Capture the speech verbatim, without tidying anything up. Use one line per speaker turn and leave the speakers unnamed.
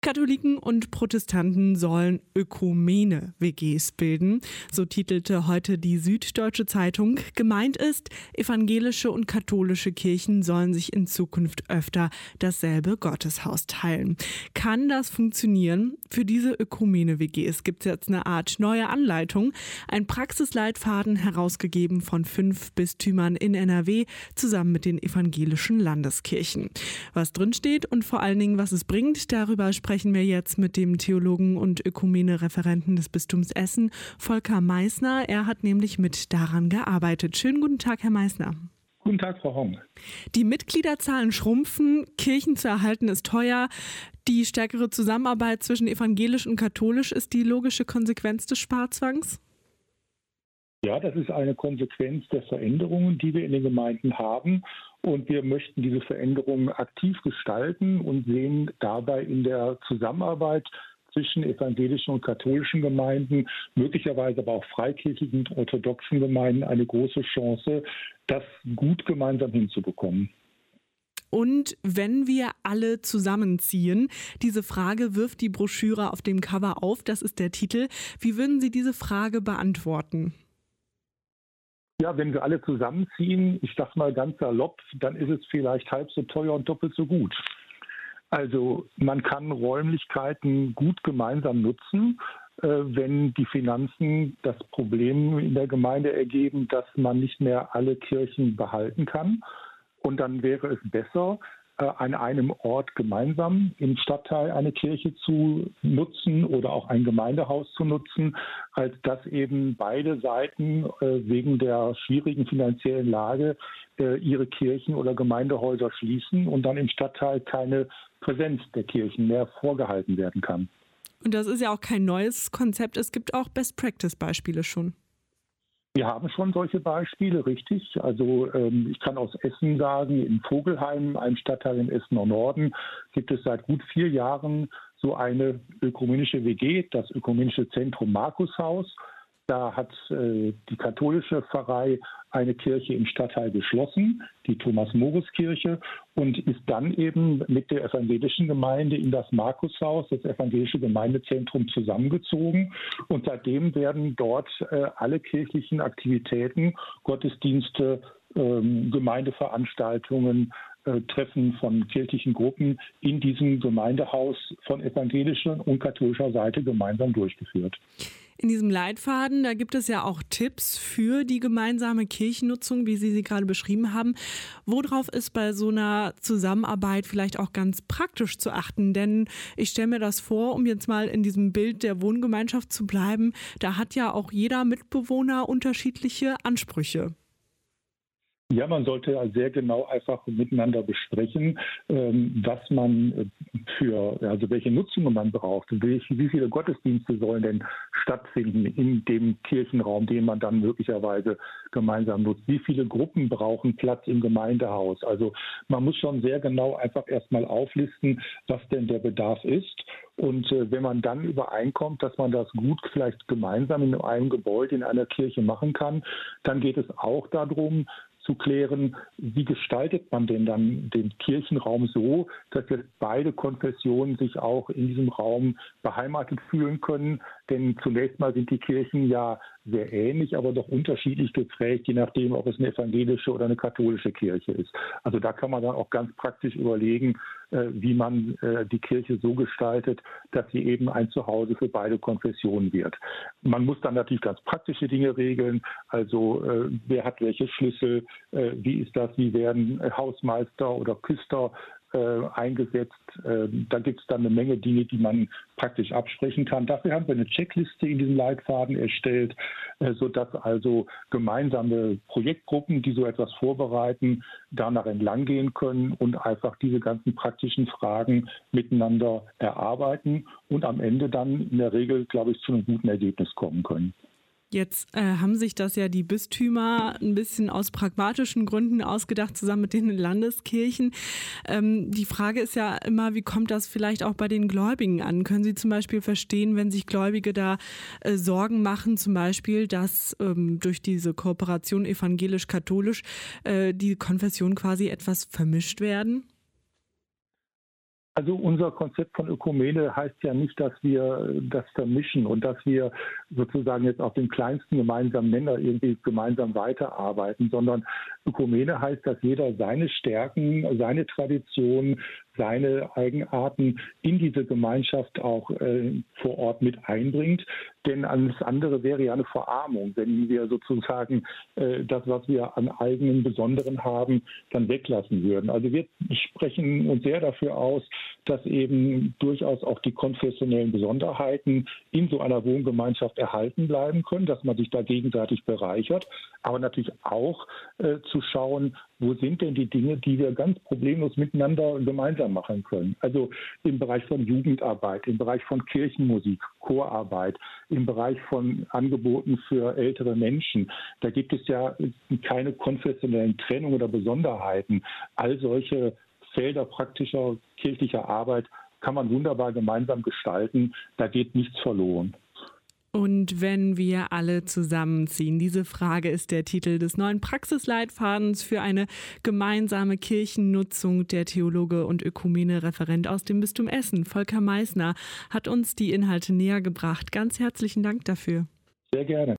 Katholiken und Protestanten sollen Ökumene-W Gs bilden. So titelte heute die Süddeutsche Zeitung. Gemeint ist, evangelische und katholische Kirchen sollen sich in Zukunft öfter dasselbe Gotteshaus teilen. Kann das funktionieren? Für diese Ökumene-W Gs gibt es jetzt eine Art neue Anleitung. Ein Praxisleitfaden, herausgegeben von fünf Bistümern in N R W, zusammen mit den evangelischen Landeskirchen. Was drinsteht und vor allen Dingen, was es bringt, darüber sprechen Sprechen wir jetzt mit dem Theologen und Ökumene-Referenten des Bistums Essen, Volker Meissner. Er hat nämlich mit daran gearbeitet. Schönen guten Tag, Herr Meissner.
Guten Tag, Frau Hong.
Die Mitgliederzahlen schrumpfen, Kirchen zu erhalten ist teuer. Die stärkere Zusammenarbeit zwischen evangelisch und katholisch ist die logische Konsequenz des Sparzwangs?
Ja, das ist eine Konsequenz der Veränderungen, die wir in den Gemeinden haben. Und wir möchten diese Veränderungen aktiv gestalten und sehen dabei in der Zusammenarbeit zwischen evangelischen und katholischen Gemeinden, möglicherweise aber auch freikirchlichen und orthodoxen Gemeinden, eine große Chance, das gut gemeinsam hinzubekommen.
Und wenn wir alle zusammenziehen, diese Frage wirft die Broschüre auf dem Cover auf, das ist der Titel. Wie würden Sie diese Frage beantworten?
Ja, wenn wir alle zusammenziehen, ich sage mal ganz salopp, dann ist es vielleicht halb so teuer und doppelt so gut. Also man kann Räumlichkeiten gut gemeinsam nutzen, äh, wenn die Finanzen das Problem in der Gemeinde ergeben, dass man nicht mehr alle Kirchen behalten kann. Und dann wäre es besser, an einem Ort gemeinsam im Stadtteil eine Kirche zu nutzen oder auch ein Gemeindehaus zu nutzen, als dass eben beide Seiten äh, wegen der schwierigen finanziellen Lage äh, ihre Kirchen oder Gemeindehäuser schließen und dann im Stadtteil keine Präsenz der Kirchen mehr vorgehalten werden kann.
Und das ist ja auch kein neues Konzept, es gibt auch Best-Practice-Beispiele schon.
Wir haben schon solche Beispiele, richtig. Also ähm, ich kann aus Essen sagen, in Vogelheim, einem Stadtteil im Essener Norden, gibt es seit gut vier Jahren so eine ökumenische W G, das Ökumenische Zentrum Markushaus. Da hat äh, die katholische Pfarrei eine Kirche im Stadtteil geschlossen, die Thomas-Morus-Kirche, und ist dann eben mit der evangelischen Gemeinde in das Markushaus, das evangelische Gemeindezentrum, zusammengezogen. Und seitdem werden dort äh, alle kirchlichen Aktivitäten, Gottesdienste, ähm, Gemeindeveranstaltungen, äh, Treffen von kirchlichen Gruppen in diesem Gemeindehaus von evangelischer und katholischer Seite gemeinsam durchgeführt.
In diesem Leitfaden, da gibt es ja auch Tipps für die gemeinsame Kirchennutzung, wie Sie sie gerade beschrieben haben. Worauf ist bei so einer Zusammenarbeit vielleicht auch ganz praktisch zu achten? Denn ich stelle mir das vor, um jetzt mal in diesem Bild der Wohngemeinschaft zu bleiben, da hat ja auch jeder Mitbewohner unterschiedliche Ansprüche.
Ja, man sollte sehr genau einfach miteinander besprechen, was man für, also welche Nutzungen man braucht. Wie viele Gottesdienste sollen denn stattfinden in dem Kirchenraum, den man dann möglicherweise gemeinsam nutzt? Wie viele Gruppen brauchen Platz im Gemeindehaus? Also man muss schon sehr genau einfach erstmal auflisten, was denn der Bedarf ist. Und äh, wenn man dann übereinkommt, dass man das gut vielleicht gemeinsam in einem Gebäude, in einer Kirche machen kann, dann geht es auch darum, zu klären, wie gestaltet man denn dann den Kirchenraum so, dass jetzt beide Konfessionen sich auch in diesem Raum beheimatet fühlen können. Denn zunächst mal sind die Kirchen ja sehr ähnlich, aber doch unterschiedlich geprägt, je nachdem, ob es eine evangelische oder eine katholische Kirche ist. Also da kann man dann auch ganz praktisch überlegen, äh, wie man äh, die Kirche so gestaltet, dass sie eben ein Zuhause für beide Konfessionen wird. Man muss dann natürlich ganz praktische Dinge regeln, also äh, wer hat welche Schlüssel, äh, wie ist das, wie werden äh, Hausmeister oder Küster Äh, eingesetzt. Äh, da gibt es dann eine Menge Dinge, die man praktisch absprechen kann. Dafür haben wir eine Checkliste in diesem Leitfaden erstellt, äh, sodass also gemeinsame Projektgruppen, die so etwas vorbereiten, danach entlang gehen können und einfach diese ganzen praktischen Fragen miteinander erarbeiten und am Ende dann in der Regel, glaube ich, zu einem guten Ergebnis kommen können.
Jetzt äh, haben sich das ja die Bistümer ein bisschen aus pragmatischen Gründen ausgedacht, zusammen mit den Landeskirchen. Ähm, die Frage ist ja immer, wie kommt das vielleicht auch bei den Gläubigen an? Können Sie zum Beispiel verstehen, wenn sich Gläubige da äh, Sorgen machen, zum Beispiel, dass ähm, durch diese Kooperation evangelisch-katholisch äh, die Konfessionen quasi etwas vermischt werden?
Also unser Konzept von Ökumene heißt ja nicht, dass wir das vermischen und dass wir sozusagen jetzt auf dem kleinsten gemeinsamen Nenner irgendwie gemeinsam weiterarbeiten, sondern Ökumene heißt, dass jeder seine Stärken, seine Tradition, seine Eigenarten in diese Gemeinschaft auch äh, vor Ort mit einbringt. Denn alles andere wäre ja eine Verarmung, wenn wir sozusagen äh, das, was wir an eigenen Besonderen haben, dann weglassen würden. Also wir sprechen uns sehr dafür aus, dass eben durchaus auch die konfessionellen Besonderheiten in so einer Wohngemeinschaft erhalten bleiben können, dass man sich da gegenseitig bereichert, aber natürlich auch äh, zu schauen, wo sind denn die Dinge, die wir ganz problemlos miteinander gemeinsam machen können. Also im Bereich von Jugendarbeit, im Bereich von Kirchenmusik, Chorarbeit, im Bereich von Angeboten für ältere Menschen. Da gibt es ja keine konfessionellen Trennungen oder Besonderheiten. All solche Felder praktischer kirchlicher Arbeit kann man wunderbar gemeinsam gestalten. Da geht nichts verloren.
Und wenn wir alle zusammenziehen? Diese Frage ist der Titel des neuen Praxisleitfadens für eine gemeinsame Kirchennutzung. Der Theologe und Ökumene-Referent aus dem Bistum Essen, Volker Meissner, hat uns die Inhalte näher gebracht. Ganz herzlichen Dank dafür.
Sehr gerne.